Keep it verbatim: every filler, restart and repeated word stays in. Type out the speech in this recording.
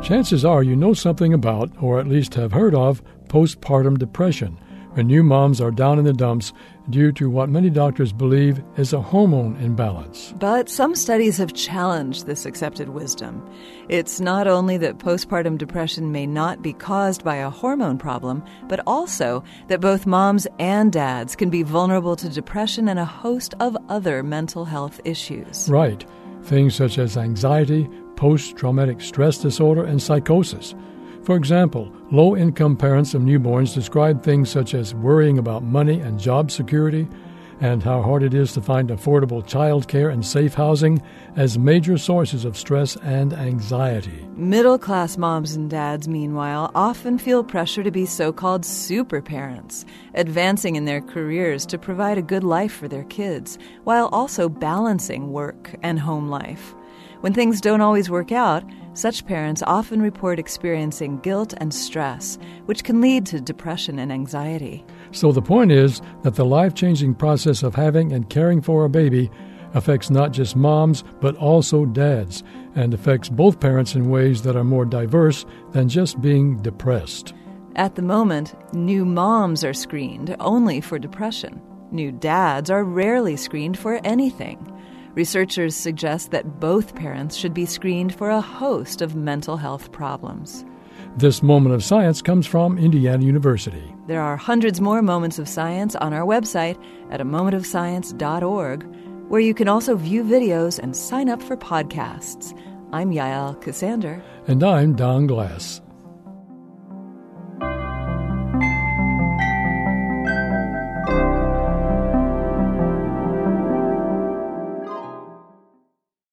Chances are you know something about, or at least have heard of, postpartum depression, when new moms are down in the dumps due to what many doctors believe is a hormone imbalance. But some studies have challenged this accepted wisdom. It's not only that postpartum depression may not be caused by a hormone problem, but also that both moms and dads can be vulnerable to depression and a host of other mental health issues. Right. Things such as anxiety, post-traumatic stress disorder, and psychosis. For example, low-income parents of newborns describe things such as worrying about money and job security, and how hard it is to find affordable child care and safe housing as major sources of stress and anxiety. Middle-class moms and dads, meanwhile, often feel pressure to be so-called super parents, advancing in their careers to provide a good life for their kids, while also balancing work and home life. When things don't always work out, such parents often report experiencing guilt and stress, which can lead to depression and anxiety. So the point is that the life-changing process of having and caring for a baby affects not just moms, but also dads, and affects both parents in ways that are more diverse than just being depressed. At the moment, new moms are screened only for depression. New dads are rarely screened for anything. Researchers suggest that both parents should be screened for a host of mental health problems. This moment of science comes from Indiana University. There are hundreds more moments of science on our website at a moment of science dot org, where you can also view videos and sign up for podcasts. I'm Yael Cassander. And I'm Don Glass.